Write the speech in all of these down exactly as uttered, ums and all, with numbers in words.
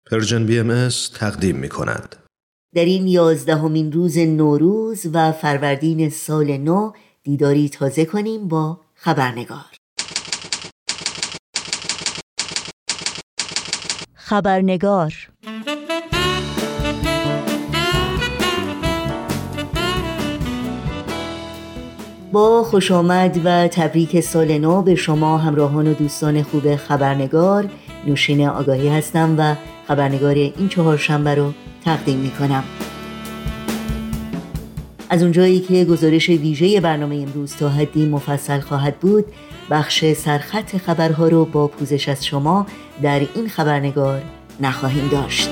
پرژن بی ام اس تقدیم می کند. در این یازدهمین روز نوروز و فروردین سال نو دیداری تازه کنیم با خبرنگار. خبرنگار با خوش آمد و تبریک سال نو به شما همراهان و دوستان خوب خبرنگار. نوشین آگاهی هستم و خبرنگار این چهارشنبه رو تقدیم می کنم. از اونجایی که گزارش ویژه برنامه امروز تا حدی مفصل خواهد بود، بخش سرخط خبرها رو با پوزش از شما در این خبرنگار نخواهیم داشت.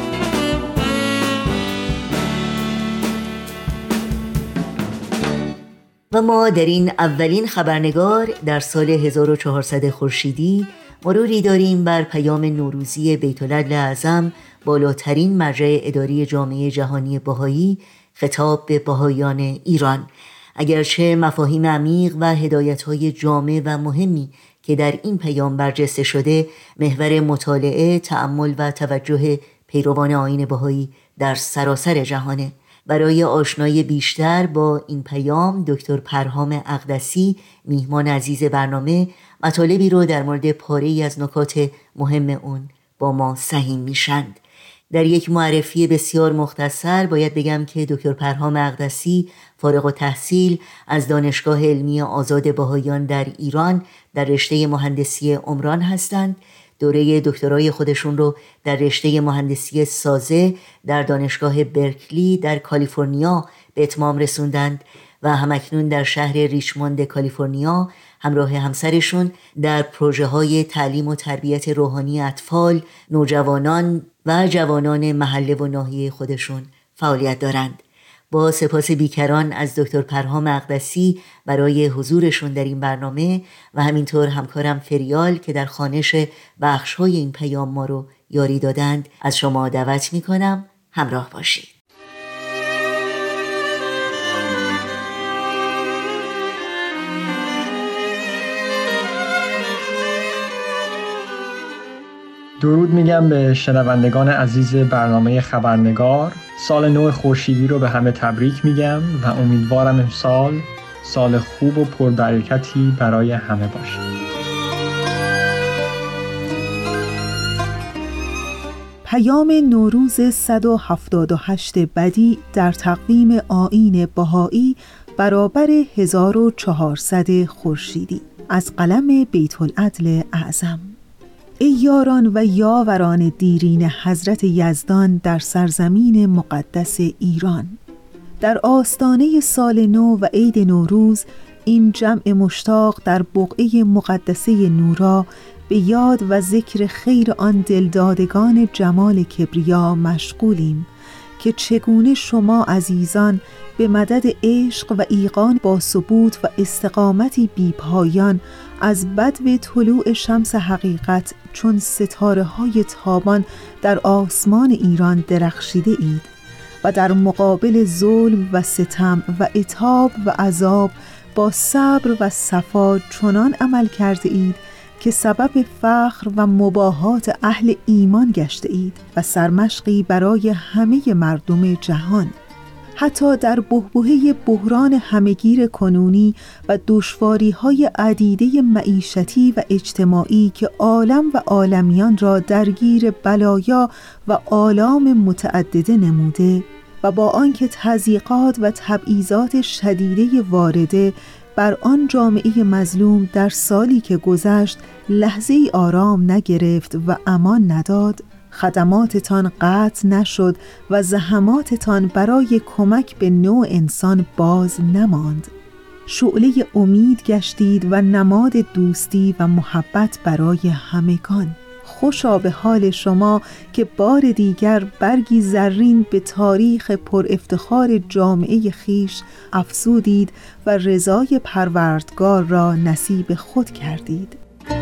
و ما در این اولین خبرنگار در سال هزار و چهارصد خورشیدی مروری داریم بر پیام نوروزی بیت‌العدل اعظم، بالاترین مرجع اداری جامعه جهانی بهایی، خطاب به بهاییان ایران. اگرچه مفاهیم عمیق و هدایت‌های جامع و مهمی که در این پیام برجسته شده محور مطالعه، تأمل و توجه پیروان آیین بهایی در سراسر جهانه. برای آشنایی بیشتر با این پیام، دکتر پرهام اقدسی، میهمان عزیز برنامه، مطالبی رو در مورد پاره‌ای از نکات مهم اون با ما سهیم میشند. در یک معرفی بسیار مختصر باید بگم که دکتر پرهام اقدسی فارغ التحصیل از دانشگاه علمی آزاد بهاییان در ایران در رشته مهندسی عمران هستند. دوره دکترای خودشون رو در رشته مهندسی سازه در دانشگاه برکلی در کالیفرنیا به اتمام رسوندند و همکنون در شهر ریچموند کالیفرنیا همراه همسرشون در پروژه های تعلیم و تربیت روحانی اطفال، نوجوانان و جوانان محله و ناحیه خودشون فعالیت دارند. با سپاس بیکران از دکتر پرهام اقدسی برای حضورشون در این برنامه و همینطور همکارم فریال که در خوانش بخش‌های این پیام ما رو یاری دادند، از شما دعوت می‌کنم همراه باشید. درود میگم به شنوندگان عزیز برنامه خبرنگار. سال نو خورشیدی رو به همه تبریک میگم و امیدوارم امسال سال خوب و پربرکتی برای همه باشه. پیام نوروز صد و هفتاد و هشت بدیع در تقویم آیین بهایی برابر هزار و چهارصد خورشیدی، از قلم بیت‌العدل اعظم. ای یاران و یاوران دیرین حضرت یزدان در سرزمین مقدس ایران، در آستانه سال نو و عید نوروز این جمع مشتاق در بقعه مقدسه نورا به یاد و ذکر خیر آن دلدادگان جمال کبریا مشغولیم که چگونه شما عزیزان به مدد عشق و ایقان با ثبوت و استقامتی بی‌پایان از بدو طلوع شمس حقیقت چون ستاره های تابان در آسمان ایران درخشیده اید و در مقابل ظلم و ستم و عتاب و عذاب با صبر و صفا چنان عمل کرده اید که سبب فخر و مباهات اهل ایمان گشته اید و سرمشقی برای همه مردم جهان. حتی در بحبوحه بحران همگیر کنونی و دشواری‌های عدیده معیشتی و اجتماعی که عالم و عالمیان را درگیر بلایا و آلام متعدده نموده و با آنکه تضییقات و تبعیضات شدیده وارده بر آن جامعه مظلوم در سالی که گذشت لحظه‌ای آرام نگرفت و امان نداد، خدماتتان قطع نشد و زحماتتان برای کمک به نوع انسان باز نماند. شعله امید گشتید و نماد دوستی و محبت برای همگان. خوشا به حال شما که بار دیگر برگی زرین به تاریخ پر افتخار جامعه خیش افزودید و رضای پروردگار را نصیب خود کردید.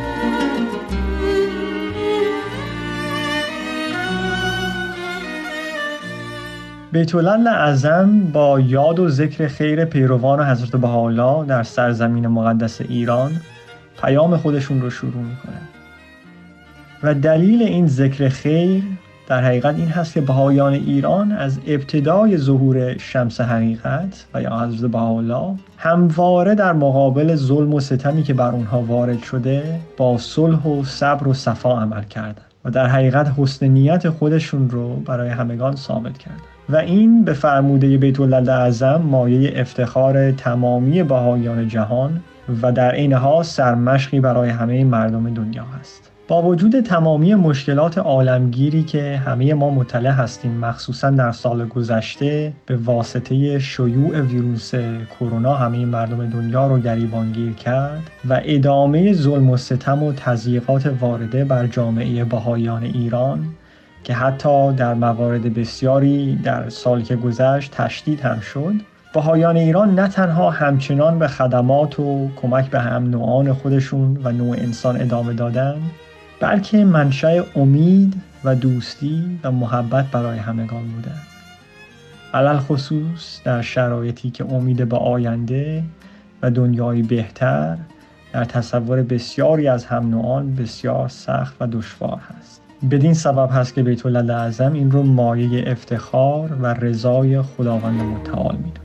بیت‌العدل اعظم با یاد و ذکر خیر پیروان حضرت بهاءالله در سرزمین مقدس ایران پیام خودشون رو شروع میکنن و دلیل این ذکر خیر در حقیقت این هست که بهائیان ایران از ابتدای ظهور شمس حقیقت و یا حضرت بهاءالله همواره در مقابل ظلم و ستمی که بر اونها وارد شده با صلح و صبر و صفا عمل کردند و در حقیقت حسن نیت خودشون رو برای همگان ثابت کردند و این به فرموده بیت الله اعظم مایه افتخار تمامی بهائیان جهان و در عین حال سرمشقی برای همه مردم دنیا هست. با وجود تمامی مشکلات عالمگیری که همه ما مطلع هستیم، مخصوصا در سال گذشته به واسطه شیوع ویروس کرونا همه مردم دنیا رو گریبانگیر کرد و ادامه ظلم و ستم و تضییقات وارده بر جامعه بهائیان ایران که حتی در موارد بسیاری در سالی که گذشت تشدید هم شد، بهائیان ایران نه تنها همچنان به خدمات و کمک به هم نوعان خودشون و نوع انسان ادامه دادن، بلکه منشأ امید و دوستی و محبت برای همگان بودند. علل خصوص در شرایطی که امید به آینده و دنیایی بهتر در تصور بسیاری از هم نوعان بسیار سخت و دشوار هست. بدین سبب هست که بیت الله اعظم این رو مایه افتخار و رضای خداوند متعال می‌دونه.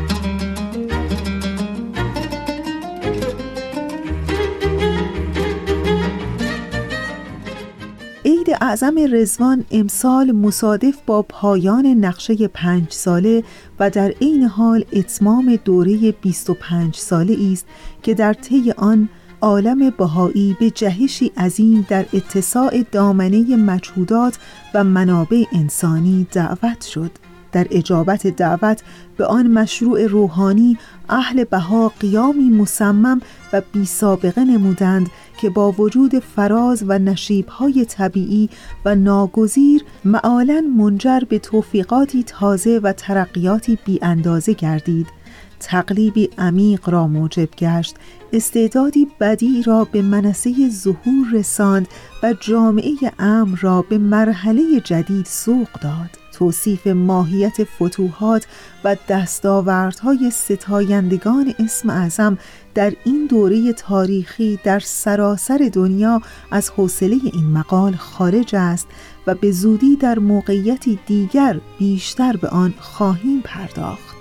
عید اعظم رضوان امسال مصادف با پایان نقشه پنج ساله و در عین حال اتمام دوره بیست و پنج ساله است که در طی آن عالم بهایی به جهشی عظیم در اتساع دامنه مجهودات و منابع انسانی دعوت شد. در اجابت دعوت به آن مشروع روحانی اهل بها قیامی مصمم و بی سابقه نمودند که با وجود فراز و نشیب‌های طبیعی و ناگزیر معالاً منجر به توفیقاتی تازه و ترقیاتی بی اندازه گردید، تقلیبی عمیق را موجب گشت، استعدادی بدیع را به منصه ظهور رساند و جامعه امر را به مرحله جدید سوق داد. توصیف ماهیت فتوحات و دستاوردهای ستایندگان اسم اعظم در این دوره تاریخی در سراسر دنیا از حوصله این مقال خارج است و به زودی در موقعیتی دیگر بیشتر به آن خواهیم پرداخت.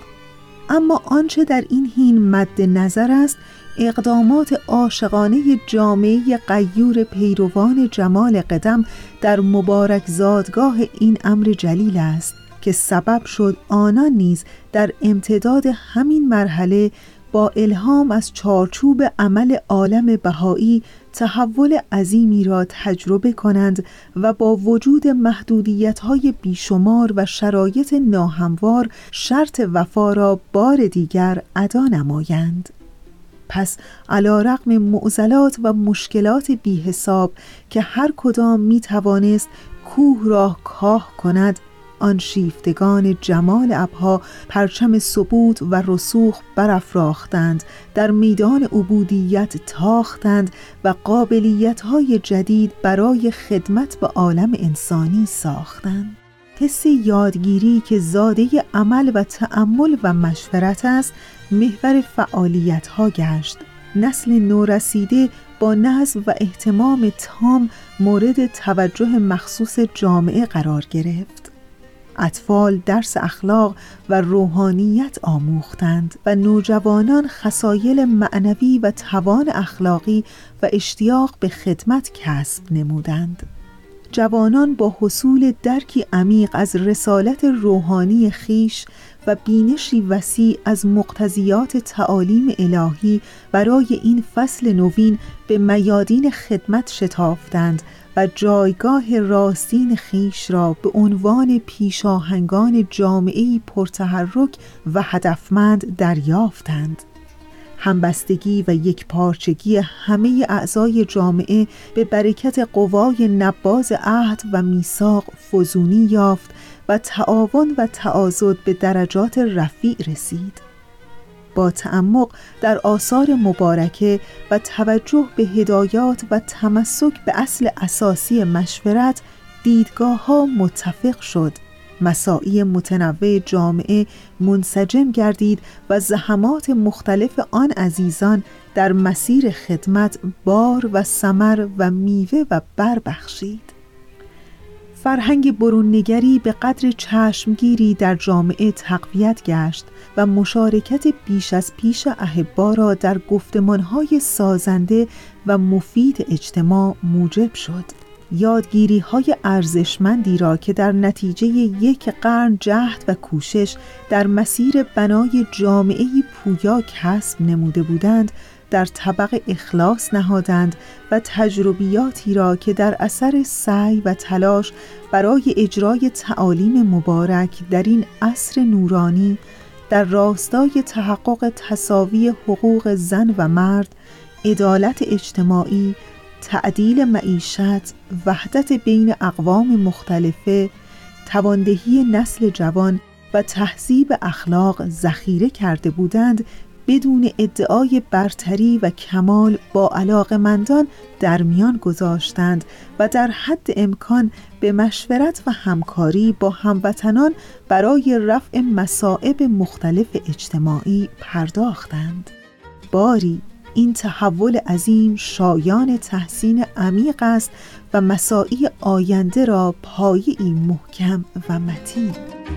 اما آنچه در این حین مد نظر است اقدامات عاشقانه جامعه غیور پیروان جمال قدم در مبارک زادگاه این امر جلیل است که سبب شد آنان نیز در امتداد همین مرحله با الهام از چارچوب عمل عالم بهایی تحول عظیمی را تجربه کنند و با وجود محدودیت‌های بیشمار و شرایط ناهموار شرط وفا را بار دیگر ادا نمایند. پس علی رغم معضلات و مشکلات بی حساب که هر کدام می توانست کوه را کاه کند، آن شیفتگان جمال ابها پرچم ثبوت و رسوخ برافراختند، در میدان عبودیت تاختند و قابلیت‌های جدید برای خدمت به عالم انسانی ساختند. حس یادگیری که زاده عمل و تأمل و مشورت است محور فعالیت‌ها گشت. نسل نورسیده با نظم و اهتمام تام مورد توجه مخصوص جامعه قرار گرفت. اطفال درس اخلاق و روحانیت آموختند و نوجوانان خصایل معنوی و توان اخلاقی و اشتیاق به خدمت کسب نمودند. جوانان با حصول درکی عمیق از رسالت روحانی خیش و بینشی وسیع از مقتضیات تعالیم الهی برای این فصل نوین به میادین خدمت شتافتند و جایگاه راستین خیش را به عنوان پیشاهنگان جامعه‌ای پرتحرک و هدفمند دریافتند. همبستگی و یکپارچگی همه اعضای جامعه به برکت قوای نباض عهد و میثاق فزونی یافت و تعاون و تعاضد به درجات رفیع رسید. با تعمق در آثار مبارکه و توجه به هدایات و تمسک به اصل اساسی مشورت، دیدگاه‌ها متفق شد، مساعی متنوع جامعه منسجم گردید و زحمات مختلف آن عزیزان در مسیر خدمت بار و ثمر و میوه و بر بخشید. فرهنگ برون‌نگری به قدر چشمگیری در جامعه تقویت گشت و مشارکت بیش از پیش احبا را در گفتمان‌های سازنده و مفید اجتماع موجب شد. یادگیری‌های ارزشمندی را که در نتیجه یک قرن جهد و کوشش در مسیر بنای جامعه‌ای پویا کسب نموده بودند، در طبق اخلاص نهادند و تجربیاتی را که در اثر سعی و تلاش برای اجرای تعالیم مبارک در این عصر نورانی در راستای تحقق تساوی حقوق زن و مرد، عدالت اجتماعی، تعدیل معیشت، وحدت بین اقوام مختلفه، تواندهی نسل جوان و تهذیب اخلاق ذخیره کرده بودند، بدون ادعای برتری و کمال با علاقه‌مندان در میان گذاشتند و در حد امکان به مشورت و همکاری با هموطنان برای رفع مصائب مختلف اجتماعی پرداختند. باری این تحول عظیم شایان تحسین عمیق است و مساعی آینده را پایه‌ای محکم و متین.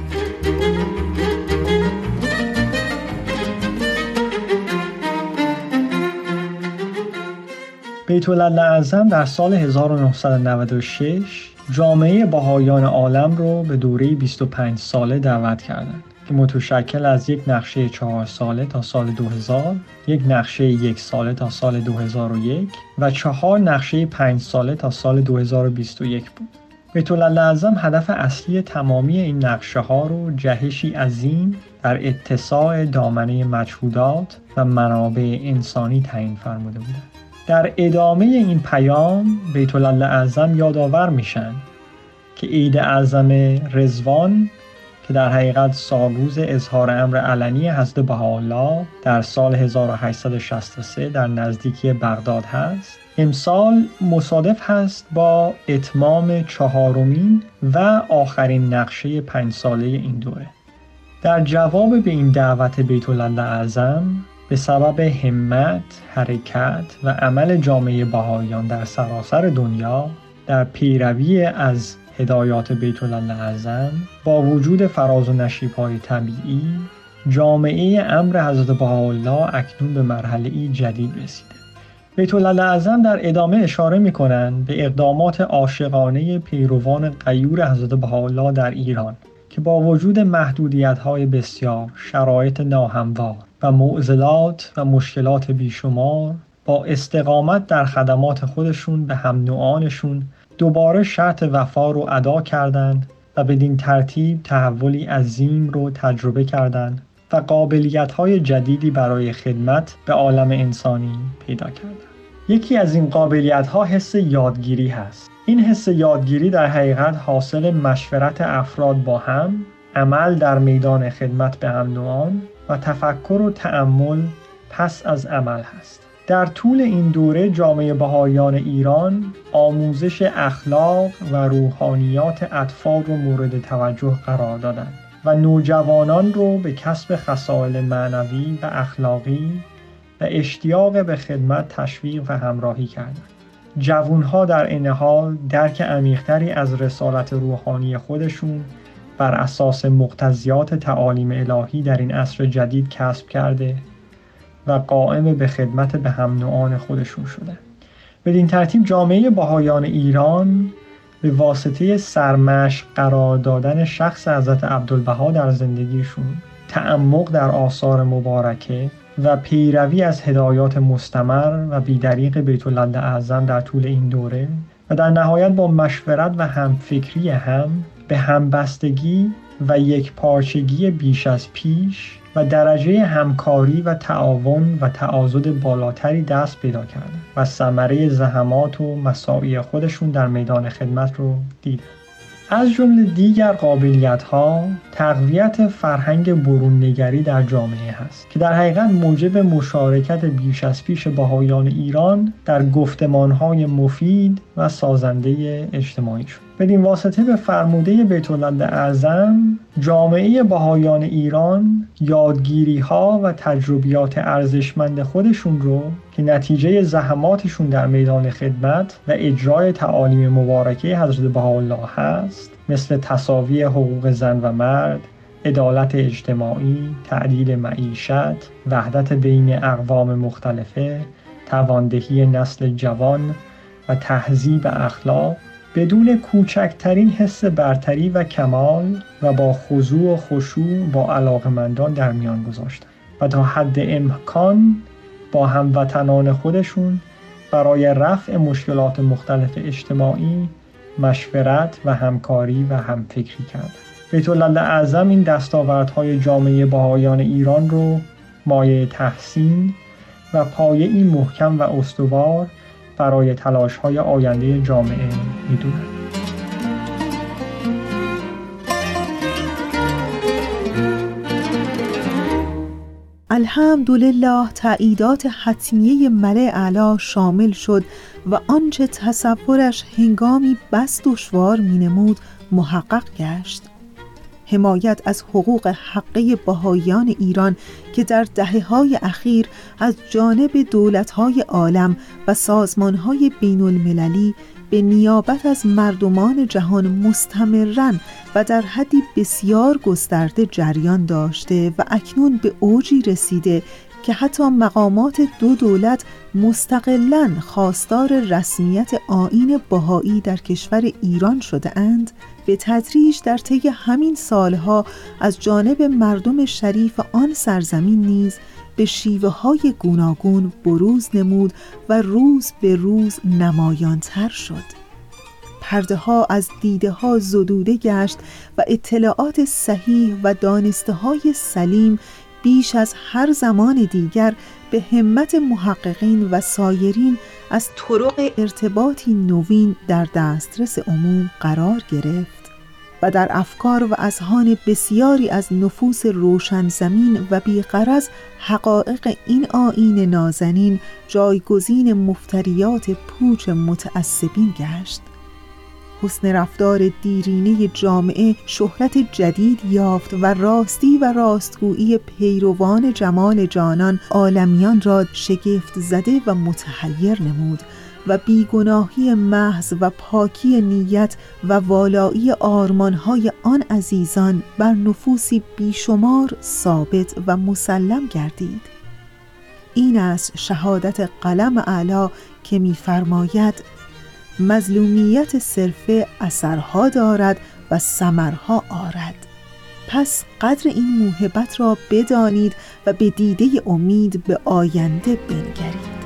بیت الاعظم در سال هزار و نهصد و نود و شش جامعه بهائیان عالم رو به دوره بیست و پنج ساله دعوت کردند که متشکل از یک نقشه چهار ساله تا سال دو هزار، یک نقشه یک ساله تا سال دو هزار و یک و چهار نقشه پنج ساله تا سال دو هزار و بیست و یک بود. بیت الاعظم هدف اصلی تمامی این نقشه ها رو جهشی عظیم در اتساع دامنه مجهودات و منابع انسانی تعیین فرموده بودند. در ادامه این پیام بیت الاعظم یادآور میشن که عید اعظم رضوان که در حقیقت سالروز اظهار امر علنی حضرت بهاءالله در سال هزار و هشتصد و شصت و سه در نزدیکی بغداد هست، امسال مصادف هست با اتمام چهارمین و آخرین نقشه پنج ساله این دوره. در جواب به این دعوت بیت الاعظم به سبب همت، حرکت و عمل جامعه بهائیان در سراسر دنیا در پیروی از هدایات بیت الاعظم با وجود فراز و نشیب‌های طبیعی، جامعه امر حضرت بهاءالله اکنون به مرحله‌ای جدید رسیده. بیت الاعظم در ادامه اشاره می‌کنند به اقدامات عاشقانه پیروان غیور حضرت بهاءالله در ایران که با وجود محدودیت‌های بسیار، شرایط ناهموار و معضلات و مشکلات بیشمار با استقامت در خدمات خودشون به هم نوعانشون دوباره شرط وفا رو ادا کردند و بدین ترتیب تحولی عظیم رو تجربه کردند و قابلیت‌های جدیدی برای خدمت به عالم انسانی پیدا کردند. یکی از این قابلیت‌ها حس یادگیری هست. این حس یادگیری در حقیقت حاصل مشورت افراد با هم، عمل در میدان خدمت به هم نوعان و تفکر و تأمل پس از عمل هست. در طول این دوره جامعه بهائیان ایران آموزش اخلاق و روحانیات اطفال رو مورد توجه قرار دادند و نوجوانان رو به کسب خصائل معنوی و اخلاقی و اشتیاق به خدمت تشویق و همراهی کردند. جوانها در این حال درک عمیق‌تری از رسالت روحانی خودشون بر اساس مقتضیات تعالیم الهی در این عصر جدید کسب کرده و قائم به خدمت به هم نوعان خودشون شده. بدین ترتیب جامعه بهائیان ایران به واسطه سرمشق قرار دادن شخص حضرت عبدالبها در زندگیشون، تعمق در آثار مبارکه و پیروی از هدایات مستمر و بی‌دریغ بیت الاعظم در طول این دوره و در نهایت با مشورت و همفکری هم به همبستگی و یک پارچگی بیش از پیش و درجه همکاری و تعاون و تعاضد بالاتری دست پیدا کردند و ثمره زحمات و مساعی خودشون در میدان خدمت رو دیدند. از جمله دیگر قابلیت‌ها تقویت فرهنگ برون‌نگری در جامعه هست که در حقیقت موجب مشارکت بیش از پیش بهائیان ایران در گفتمان‌های مفید و سازنده اجتماعی شد. بدین واسطه به فرموده بیت اعظم جامعه بهائیان ایران یادگیری‌ها و تجربیات ارزشمند خودشون رو که نتیجه زحماتشون در میدان خدمت و اجرای تعالیم مبارکه حضرت بهاءالله هست، مثل تساوی حقوق زن و مرد، عدالت اجتماعی، تعدیل معیشت، وحدت بین اقوام مختلفه، تواندهی نسل جوان و تهذیب اخلاق، بدون کوچکترین حس برتری و کمال و با خضوع و خشوع با علاقمندان در میان گذاشتن و تا حد امکان با هموطنان خودشون برای رفع مشکلات مختلف اجتماعی مشورت و همکاری و همفکری کردند. بیت اعظم این دستاوردهای جامعه بهائیان ایران رو مایه تحسین و پایه‌ای محکم و استوار برای تلاش‌های آینده جامعه می‌دونند. الحمدلله تأییدات حتمیه ملأ اعلی شامل شد و آنچه تصورش هنگامی بس دشوار می‌نمود محقق گشت. حمایت از حقوق حقه بهائیان ایران که در دهه‌های اخیر از جانب دولت‌های عالم و سازمان‌های بین‌المللی به نیابت از مردمان جهان مستمراً و در حدی بسیار گسترده جریان داشته و اکنون به اوجی رسیده که حتی مقامات دو دولت مستقلاً خواستار رسمیت آیین بهایی در کشور ایران شده اند، به تدریج در طی همین سالها از جانب مردم شریف آن سرزمین نیز به شیوه‌های گوناگون بروز نمود و روز به روز نمایان‌تر شد. پرده ها از دیده ها زدوده گشت و اطلاعات صحیح و دانسته های سلیم بیش از هر زمان دیگر به همت محققین و سایرین از طرق ارتباطی نوین در دسترس عموم قرار گرفت و در افکار و اذهان بسیاری از نفوس روشن زمین و بی‌غرض حقایق این آیین نازنین جایگزین مفتریات پوچ متعصبین گشت. حسن رفتار دیرینه جامعه شهرت جدید یافت و راستی و راستگویی پیروان جمال جانان عالمیان را شگفت زده و متحیر نمود و بیگناهی محض و پاکی نیت و والایی آرمانهای آن عزیزان بر نفوسی بیشمار ثابت و مسلم گردید. این است شهادت قلم اعلی که می‌فرماید مظلومیت صرفه اثرها دارد و ثمرها آرد. پس قدر این موهبت را بدانید و به دیده امید به آینده بنگرید.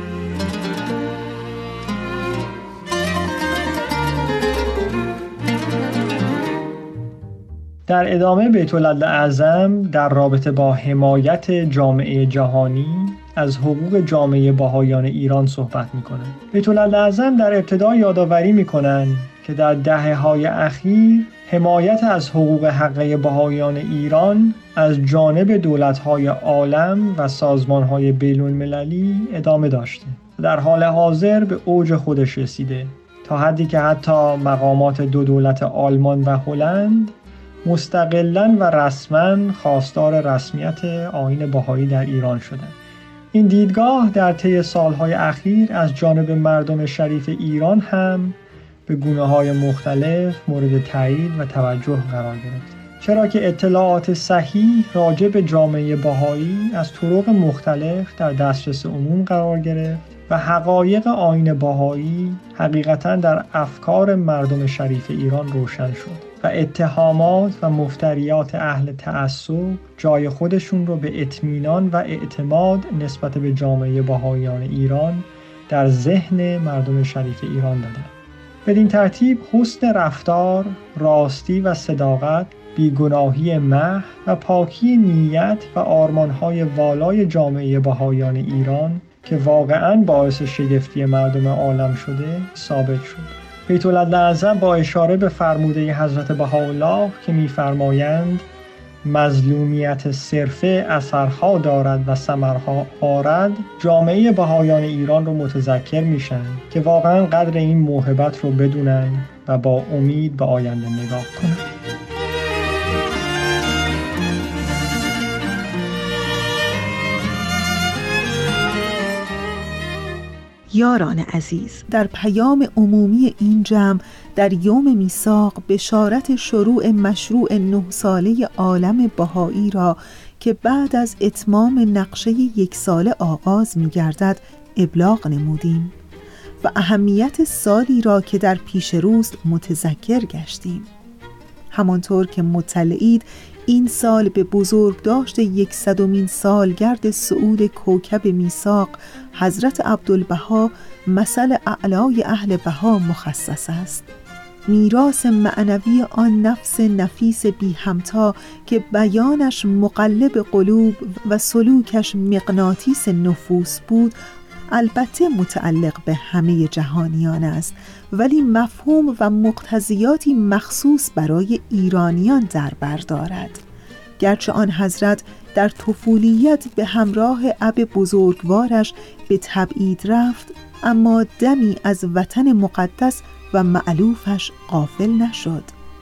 در ادامه بیت اعظم در رابطه با حمایت جامعه جهانی از حقوق جامعه بهائیان ایران صحبت می‌کنند. بیت اعظم در ابتدا یادآوری می‌کنند که در دهه‌های اخیر حمایت از حقوق حقه بهائیان ایران از جانب دولت‌های عالم و سازمان‌های بین‌المللی ادامه داشته. در حال حاضر به اوج خودش رسیده تا حدی که حتی مقامات دو دولت آلمان و هلند مستقلاً و رسماً خواستار رسمیت آیین بهایی در ایران شدند. این دیدگاه در طی سالهای اخیر از جانب مردم شریف ایران هم به گونه‌های مختلف مورد تایید و توجه قرار گرفت، چرا که اطلاعات صحیح راجع به جامعه بهایی از طرق مختلف در دسترس عموم قرار گرفت و حقایق آیین بهایی حقیقتاً در افکار مردم شریف ایران روشن شد و اتهامات و مفتریات اهل تعصب جای خودشون رو به اطمینان و اعتماد نسبت به جامعه بهائیان ایران در ذهن مردم شریف ایران دادن. بدین ترتیب حسن رفتار، راستی و صداقت، بیگناهی محض و پاکی نیت و آرمانهای والای جامعه بهائیان ایران که واقعاً باعث شگفتی مردم عالم شده ثابت شد. بیت اعظم با اشاره به فرموده حضرت بهاءالله که می‌فرمایند مظلومیت صرفه اثرها دارد و ثمرها آرد، جامعه بهائیان ایران رو متذکر میشن که واقعا قدر این موهبت رو بدونن و با امید به آینده نگاه کنن. یاران عزیز، در پیام عمومی این جمع در یوم میثاق بشارت شروع مشروع نه ساله عالم بهایی را که بعد از اتمام نقشه یک ساله آغاز می گردد ابلاغ نمودیم و اهمیت سالی را که در پیش روست متذکر گشتیم. همانطور که مطلعید این سال به بزرگداشت یکصدمین سالگرد صعود کوکب میثاق حضرت عبدالبها مثل اعلای اهل بها مخصص است. میراث معنوی آن نفس نفیس بی همتا که بیانش مقلب قلوب و سلوکش مغناطیس نفوس بود، البته متعلق به همه جهانیان است، ولی مفهوم و مقتضیاتی مخصوص برای ایرانیان در بر دارد. گرچه آن حضرت در طفولیت به همراه اب بزرگوارش به تبعید رفت، اما دمی از وطن مقدس و مألوفش غافل نشد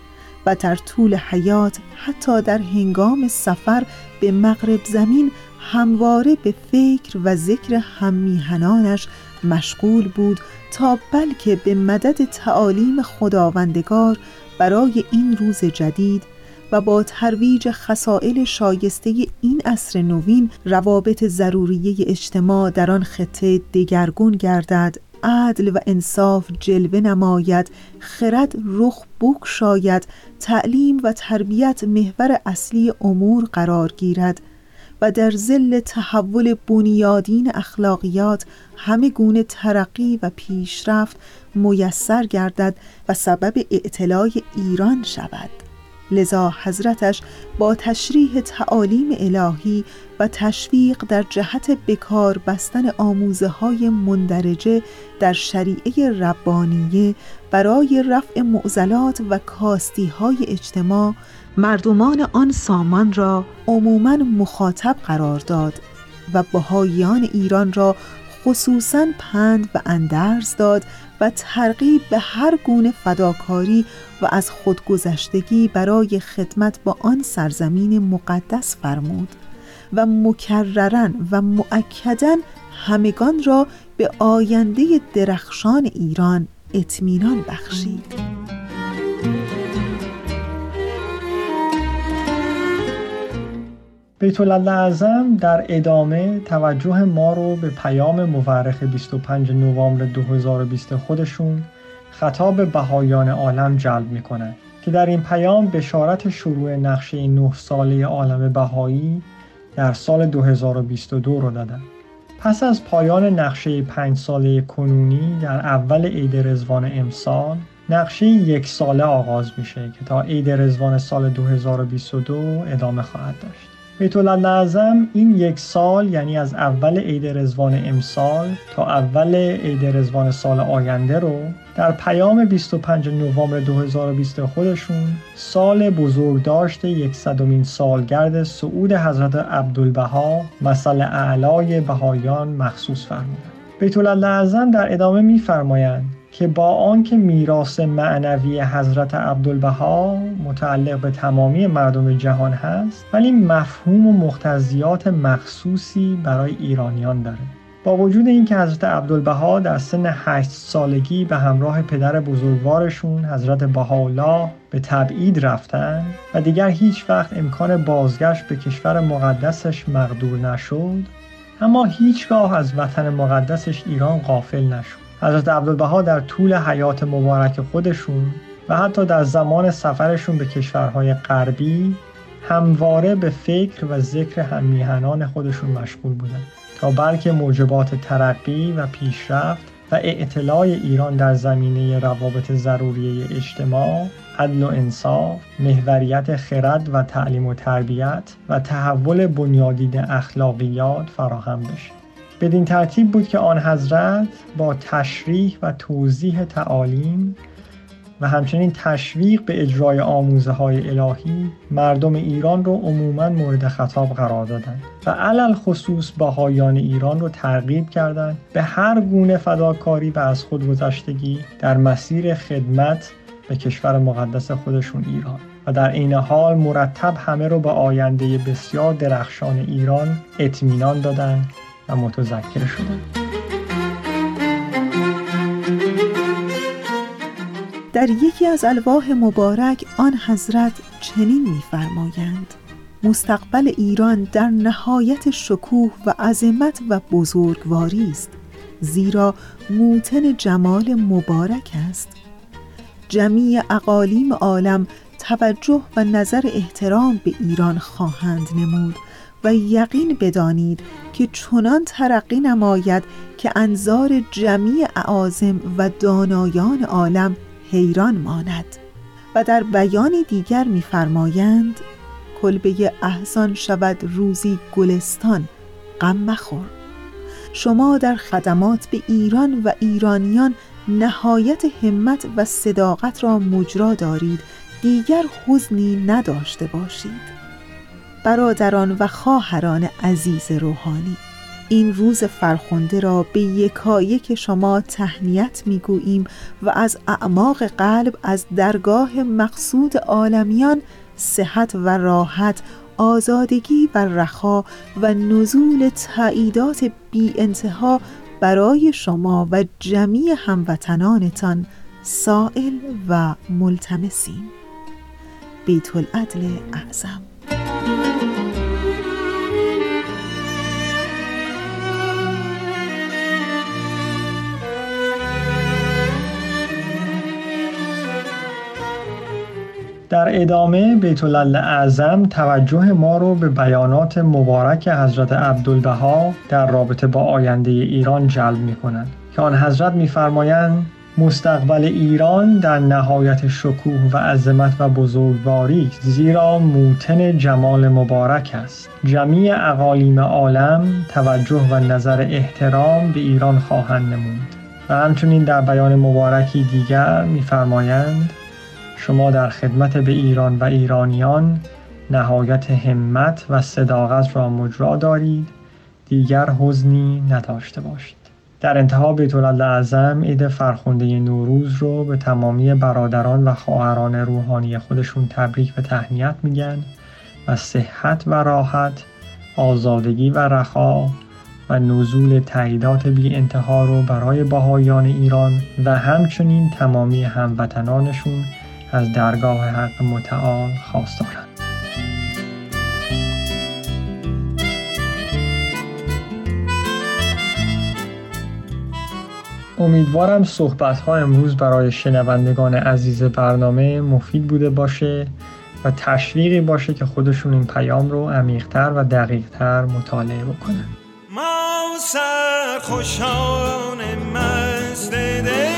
و در طول حیات حتی در هنگام سفر به مغرب زمین همواره به فکر و ذکر هممیهنانش مشغول بود تا بلکه به مدد تعالیم خداوندگار برای این روز جدید و با ترویج خصائل شایسته این عصر نوین روابط ضروریه اجتماع در آن خطه دگرگون گردد، عدل و انصاف جلوه نماید، خرد رخ بگشاید، تعلیم و تربیت محور اصلی امور قرار گیرد و در ظل تحول بنیادین اخلاقیات همه گونه ترقی و پیشرفت میسر گردد و سبب اعتلای ایران شود. لذا حضرتش با تشریح تعالیم الهی و تشویق در جهت بکار بستن آموزه های مندرجه در شریعه ربانیه برای رفع معضلات و کاستی های اجتماع، مردمان آن سامان را عموماً مخاطب قرار داد و بهائیان ایران را خصوصاً پند و اندرز داد و ترغیب به هر گونه فداکاری و از خودگذشتگی برای خدمت با آن سرزمین مقدس فرمود و مکرراً و مؤکداً همگان را به آینده درخشان ایران اطمینان بخشید. بیت الاعظم در ادامه توجه ما رو به پیام مورخ بیست و پنجم نوامبر دو هزار و بیست خودشون خطاب بهائیان عالم جلب می‌کنند که در این پیام بشارت شروع نقشه نه ساله عالم بهایی در سال دو هزار و بیست و دو رو دادن. پس از پایان نقشه پنج ساله کنونی در اول عید رضوان امسال، نقشه یک ساله آغاز میشه که تا عید رضوان سال دو هزار و بیست و دو ادامه خواهد داشت. بیت الاعظم این یک سال، یعنی از اول عید رضوان امسال تا اول عید رضوان سال آینده رو در پیام بیست و پنجم نوامبر دو هزار و بیست خودشون سال بزرگداشت یکصدمین سالگرد صعود حضرت عبدالبها مثل اعلای بهائیان مخصوص فرمودند. بیت الاعظم در ادامه می‌فرمایند که با آنکه میراث معنوی حضرت عبدالبها متعلق به تمامی مردم جهان هست، ولی مفهوم و مقتضیات مخصوصی برای ایرانیان داره. با وجود اینکه حضرت عبدالبها در سن هشت سالگی به همراه پدر بزرگوارشون حضرت بهاءالله به تبعید رفتن و دیگر هیچ وقت امکان بازگشت به کشور مقدسش مقدور نشد، اما هیچگاه از وطن مقدسش ایران غافل نشد. حضرت عبدالبها در طول حیات مبارک خودشون و حتی در زمان سفرشون به کشورهای غربی همواره به فکر و ذکر هممیهنان خودشون مشغول بودند تا بلکه موجبات ترقی و پیشرفت و اعتلای ایران در زمینه روابط ضروری اجتماع، عدل و انصاف، محوریت خرد و تعلیم و تربیت و تحول بنیادین اخلاقیات فراهم بشه. بدین ترتیب بود که آن حضرت با تشریح و توضیح تعالیم و همچنین تشویق به اجرای آموزه‌های الهی مردم ایران رو عموماً مورد خطاب قرار دادند و علل خصوص بهائیان ایران رو ترغیب کردند به هر گونه فداکاری و از خودگذشتگی در مسیر خدمت به کشور مقدس خودشون ایران و در عین حال مرتب همه رو به آینده بسیار درخشان ایران اطمینان دادند و متذکر شدند. در یکی از الواح مبارک آن حضرت چنین می‌فرمایند: مستقبل ایران در نهایت شکوه و عظمت و بزرگواری است، زیرا موطن جمال مبارک است. جمیع اقالیم عالم توجه و نظر احترام به ایران خواهند نمود و یقین بدانید که چنان ترقی نماید که انظار جمیع اعاظم و دانایان عالم حیران ماند. و در بیانی دیگر می‌فرمایند: کلبه احزان شود روزی گلستان، غم مخور. شما در خدمات به ایران و ایرانیان نهایت همت و صداقت را مجرا دارید، دیگر حزنی نداشته باشید. برادران و خواهران عزیز روحانی، این روز فرخنده را به یکایک شما تهنیت می‌گوییم و از اعماق قلب از درگاه مقصود عالمیان صحت و راحت، آزادگی و رخا و نزول تأییدات بی انتها برای شما و جمیع هموطنانتان سائل و ملتمسیم. بیت العدل اعظم. در ادامه بیت العدل اعظم توجه ما رو به بیانات مبارک حضرت عبدالبها در رابطه با آینده ایران جلب می کنند که آن حضرت می فرمایند: مستقبل ایران در نهایت شکوه و عظمت و بزرگواری، زیرا موطن جمال مبارک است. جمیع اقالیم عالم توجه و نظر احترام به ایران خواهند نمود. و همچنین در بیان مبارکی دیگر می‌فرمایند: شما در خدمت به ایران و ایرانیان نهایت همت و صداقت را مجرا دارید، دیگر حزنی نداشته باشید. در انتها بیت العدل اعظم عید فرخنده نوروز رو به تمامی برادران و خواهران روحانی خودشون تبریک و تهنیت میگن و صحت و راحت، آزادگی و رخا و نزول تأییدات بی انتها رو برای بهائیان ایران و همچنین تمامی هموطنانشون از درگاه حق متعال خواستارند. امیدوارم صحبت‌ها امروز برای شنوندگان عزیز برنامه مفید بوده باشه و تشویقی باشه که خودشون این پیام رو عمیق‌تر و دقیق‌تر مطالعه بکنن. ما سرخوشان مست دل